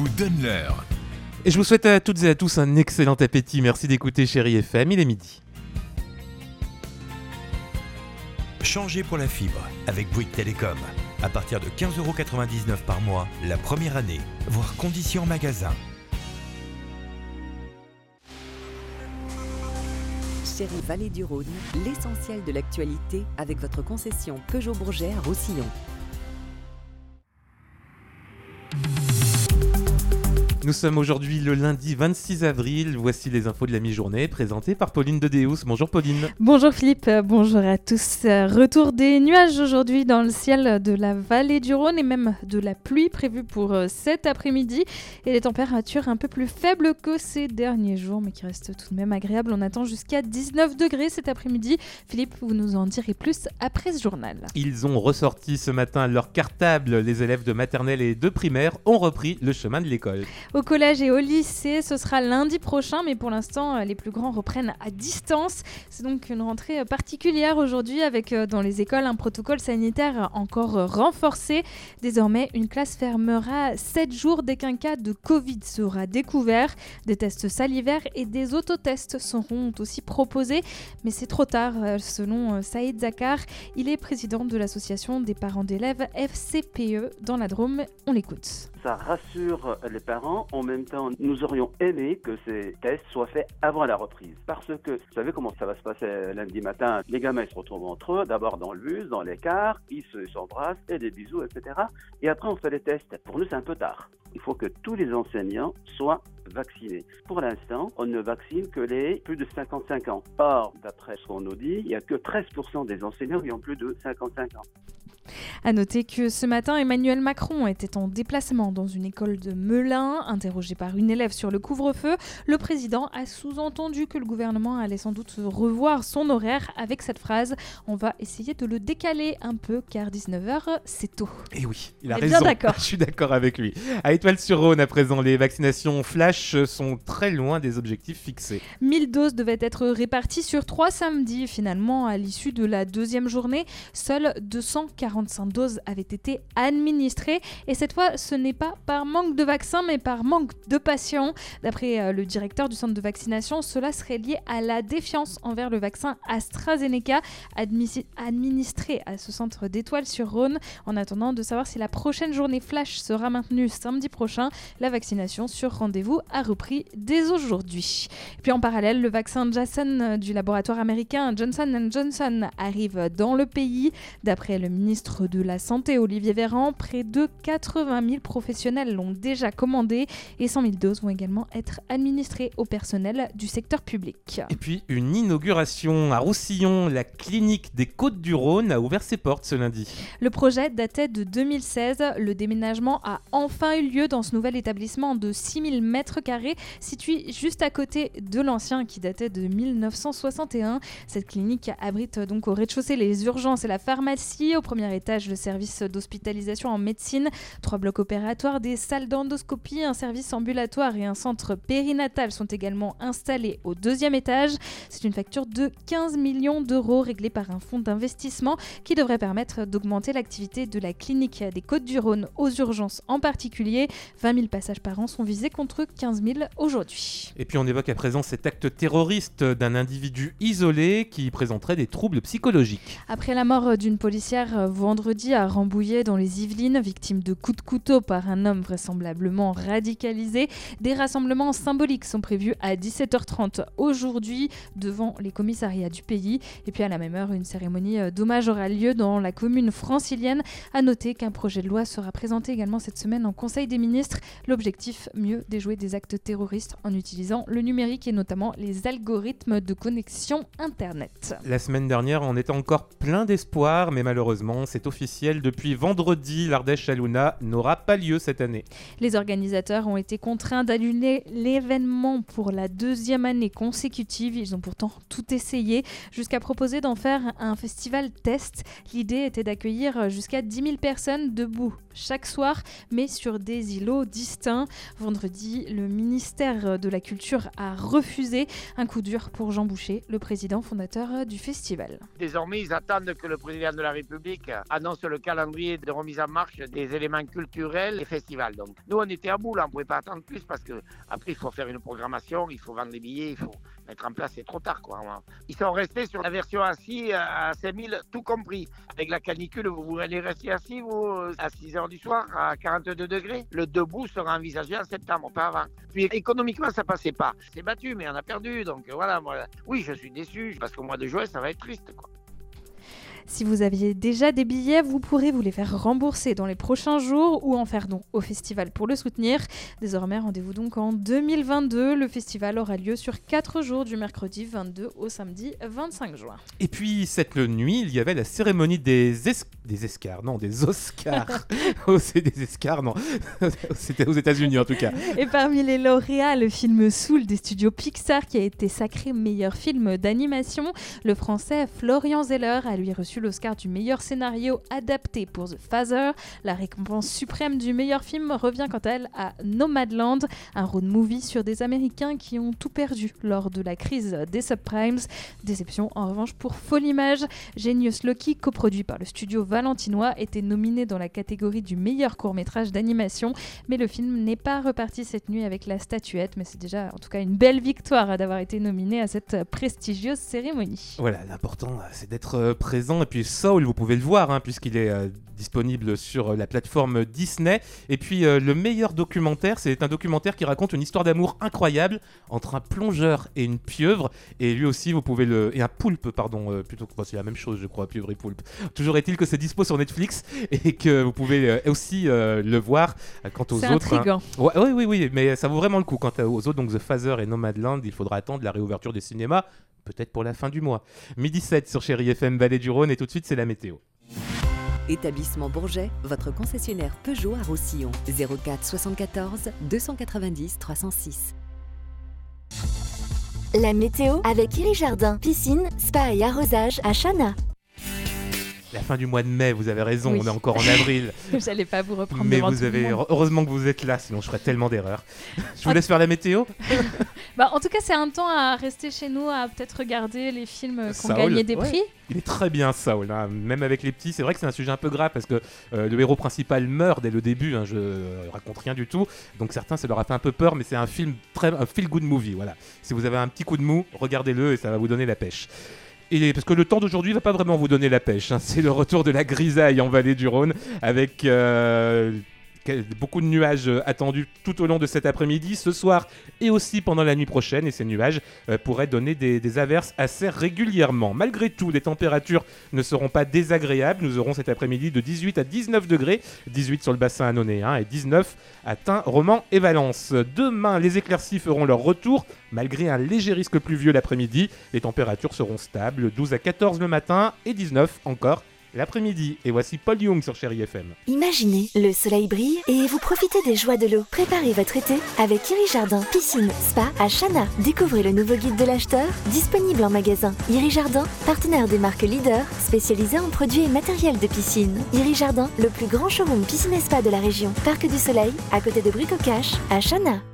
vous donne l'heure. Et je vous souhaite à toutes et à tous un excellent appétit. Merci d'écouter Chérie FM, il est midi. Changez pour la fibre avec Bouygues Télécom. À partir de 15,99€ par mois, la première année, voire conditions en magasin. Chérie Vallée du Rhône, l'essentiel de l'actualité avec votre concession Peugeot Bourget à Roussillon. Nous sommes aujourd'hui le lundi 26 avril. Voici les infos de la mi-journée présentées par Pauline Dedeus. Bonjour Pauline. Bonjour Philippe, bonjour à tous. Retour des nuages aujourd'hui dans le ciel de la vallée du Rhône et même de la pluie prévue pour cet après-midi. Et des températures un peu plus faibles que ces derniers jours, mais qui restent tout de même agréables. On attend jusqu'à 19 degrés cet après-midi. Philippe, vous nous en direz plus après ce journal. Ils ont ressorti ce matin leur cartable. Les élèves de maternelle et de primaire ont repris le chemin de l'école. Au collège et au lycée, ce sera lundi prochain, mais pour l'instant, les plus grands reprennent à distance. C'est donc une rentrée particulière aujourd'hui avec dans les écoles un protocole sanitaire encore renforcé. Désormais, une classe fermera 7 jours dès qu'un cas de Covid sera découvert. Des tests salivaires et des autotests seront aussi proposés, mais c'est trop tard, selon Saïd Zakar. Il est président de l'association des parents d'élèves FCPE dans la Drôme. On l'écoute. Ça rassure les parents. En même temps, nous aurions aimé que ces tests soient faits avant la reprise. Parce que, vous savez comment ça va se passer lundi matin. Les gamins ils se retrouvent entre eux, d'abord dans le bus, dans les cars, ils s'embrassent, et des bisous, etc. Et après, on fait les tests. Pour nous, c'est un peu tard. Il faut que tous les enseignants soient vaccinés. Pour l'instant, on ne vaccine que les plus de 55 ans. Or, d'après ce qu'on nous dit, il n'y a que 13% des enseignants qui ont plus de 55 ans. A noter que ce matin, Emmanuel Macron était en déplacement dans une école de Melun. Interrogé par une élève sur le couvre-feu, le président a sous-entendu que le gouvernement allait sans doute revoir son horaire avec cette phrase « On va essayer de le décaler un peu car 19h, c'est tôt ». Et oui, il a raison. Bien d'accord. Je suis d'accord avec lui. À Étoile-sur-Rhône, à présent, les vaccinations flash sont très loin des objectifs fixés. 1000 doses devaient être réparties sur 3 samedis. Finalement, à l'issue de la deuxième journée, seules 245 doses avaient été administrées. Et cette fois, ce n'est pas par manque de vaccins, mais par manque de patients. D'après le directeur du centre de vaccination, cela serait lié à la défiance envers le vaccin AstraZeneca administré à ce centre d'Étoile-sur-Rhône. En attendant de savoir si la prochaine journée flash sera maintenue samedi prochain, la vaccination sur rendez-vous a repris dès aujourd'hui. Et puis en parallèle, le vaccin Janssen du laboratoire américain Johnson & Johnson arrive dans le pays. D'après le ministre de la Santé, Olivier Véran, près de 80 000 professionnels l'ont déjà commandé et 100 000 doses vont également être administrées au personnel du secteur public. Et puis une inauguration à Roussillon, la clinique des Côtes-du-Rhône a ouvert ses portes ce lundi. Le projet datait de 2016. Le déménagement a enfin eu lieu dans ce nouvel établissement de 6000 m², situé juste à côté de l'ancien qui datait de 1961. Cette clinique abrite donc au rez-de-chaussée les urgences et la pharmacie. Au premier étage, le service d'hospitalisation en médecine, 3 blocs opératoires, des salles d'endoscopie, un service ambulatoire et un centre périnatal sont également installés au deuxième étage. C'est une facture de 15 millions d'euros réglée par un fonds d'investissement qui devrait permettre d'augmenter l'activité de la clinique des Côtes-du-Rhône aux urgences en particulier. 20 000 passages par an sont visés contre 15 000 aujourd'hui. Et puis on évoque à présent cet acte terroriste d'un individu isolé qui présenterait des troubles psychologiques. Après la mort d'une policière vendredi à Rambouillet dans les Yvelines, victime de coups de couteau par un homme vraisemblablement radicalisé, des rassemblements symboliques sont prévus à 17h30 aujourd'hui devant les commissariats du pays. Et puis à la même heure, une cérémonie d'hommage aura lieu dans la commune francilienne. À noter qu'un projet de loi sera présenté également cette semaine en Conseil des ministres. L'objectif, mieux déjouer des actes terroristes en utilisant le numérique et notamment les algorithmes de connexion Internet. La semaine dernière, on était encore plein d'espoir, mais malheureusement, c'est officiel. Depuis vendredi, l'Ardèche Aluna n'aura pas lieu cette année. Les organisateurs ont été contraints d'annuler l'événement pour la 2e année consécutive. Ils ont pourtant tout essayé, jusqu'à proposer d'en faire un festival test. L'idée était d'accueillir jusqu'à 10 000 personnes debout chaque soir, mais sur des îlots distincts. Vendredi, le ministère de la Culture a refusé. Un coup dur pour Jean Boucher, le président fondateur du festival. Désormais, ils attendent que le président de la République annonce le calendrier de remise en marche des éléments culturels et festivals. Donc, nous, on était à bout, là, on ne pouvait pas attendre plus parce qu'après, il faut faire une programmation, il faut vendre les billets, il faut mettre en place, c'est trop tard, quoi. Ils sont restés sur la version assis à 5000, tout compris. Avec la canicule, vous allez rester assis, vous, à 6h du soir, à 42 degrés. Le debout sera envisagé en septembre, pas avant. Puis économiquement, ça passait pas. C'est battu, mais on a perdu. Donc voilà, moi, oui, je suis déçu, parce qu'au mois de juin, ça va être triste, quoi. Si vous aviez déjà des billets, vous pourrez vous les faire rembourser dans les prochains jours ou en faire don au festival pour le soutenir. Désormais, rendez-vous donc en 2022. Le festival aura lieu sur 4 jours, du mercredi 22 au samedi 25 juin. Et puis, cette nuit, il y avait la cérémonie des Oscars. Oh, c'est des Oscars, non. C'était aux États-Unis en tout cas. Et parmi les lauréats, le film Soul des studios Pixar qui a été sacré meilleur film d'animation. Le français Florian Zeller a lui reçu l'Oscar du meilleur scénario adapté pour The Father. La récompense suprême du meilleur film revient quant à elle à Nomadland, un road movie sur des Américains qui ont tout perdu lors de la crise des subprimes. Déception en revanche pour Follimage. Genius Loci, coproduit par le studio valentinois, était nominé dans la catégorie du meilleur court-métrage d'animation, mais le film n'est pas reparti cette nuit avec la statuette, mais c'est déjà en tout cas une belle victoire d'avoir été nominé à cette prestigieuse cérémonie. Voilà, l'important c'est d'être présent. Et puis Soul, vous pouvez le voir, puisqu'il est disponible sur la plateforme Disney. Et puis le meilleur documentaire, c'est un documentaire qui raconte une histoire d'amour incroyable entre un plongeur et une pieuvre. Et lui aussi, vous pouvez et un poulpe, pardon, plutôt que c'est la même chose, je crois, pieuvre et poulpe. Toujours est-il que c'est dispo sur Netflix et que vous pouvez aussi le voir. Quant aux c'est autres, intriguant. Oui, mais ça vaut vraiment le coup. Quant aux autres, donc The Father et Nomadland, il faudra attendre la réouverture des cinémas. Peut-être pour la fin du mois. 12h07 sur Chérie FM Vallée du Rhône et tout de suite c'est la météo. Établissement Bourget, votre concessionnaire Peugeot à Roussillon. 04 74 290 306. La météo avec Iri Jardin, piscine, spa et arrosage à Chana. La fin du mois de mai, vous avez raison, Oui. on est encore en avril. J'allais pas vous reprendre Mais devant vous tout le avez monde. heureusement que vous êtes là, sinon je ferais tellement d'erreurs. Je vous laisse faire la météo. En tout cas, c'est un temps à rester chez nous, à peut-être regarder les films qui ont Saul, gagné des ouais. prix. Il est très bien Saul, même avec les petits. C'est vrai que c'est un sujet un peu grave parce que le héros principal meurt dès le début. Je raconte rien du tout, donc certains ça leur a fait un peu peur, mais c'est un film un feel good movie. Voilà. Si vous avez un petit coup de mou, regardez-le et ça va vous donner la pêche. Et parce que le temps d'aujourd'hui va pas vraiment vous donner la pêche. C'est le retour de la grisaille en vallée du Rhône avec beaucoup de nuages attendus tout au long de cet après-midi, ce soir et aussi pendant la nuit prochaine. Et ces nuages pourraient donner des averses assez régulièrement. Malgré tout, les températures ne seront pas désagréables. Nous aurons cet après-midi de 18 à 19 degrés, 18 sur le bassin annonéen et 19 à Tain, Romans et Valence. Demain, les éclaircies feront leur retour. Malgré un léger risque pluvieux l'après-midi, les températures seront stables, 12 à 14 le matin et 19 encore l'après-midi. Et voici Paul Young sur Chérie FM. Imaginez, le soleil brille et vous profitez des joies de l'eau. Préparez votre été avec Iri Jardin, piscine, spa à Chana. Découvrez le nouveau guide de l'acheteur, disponible en magasin. Iri Jardin, partenaire des marques leaders, spécialisé en produits et matériel de piscine. Iri Jardin, le plus grand showroom piscine et spa de la région. Parc du Soleil, à côté de Bricocache, à Chana.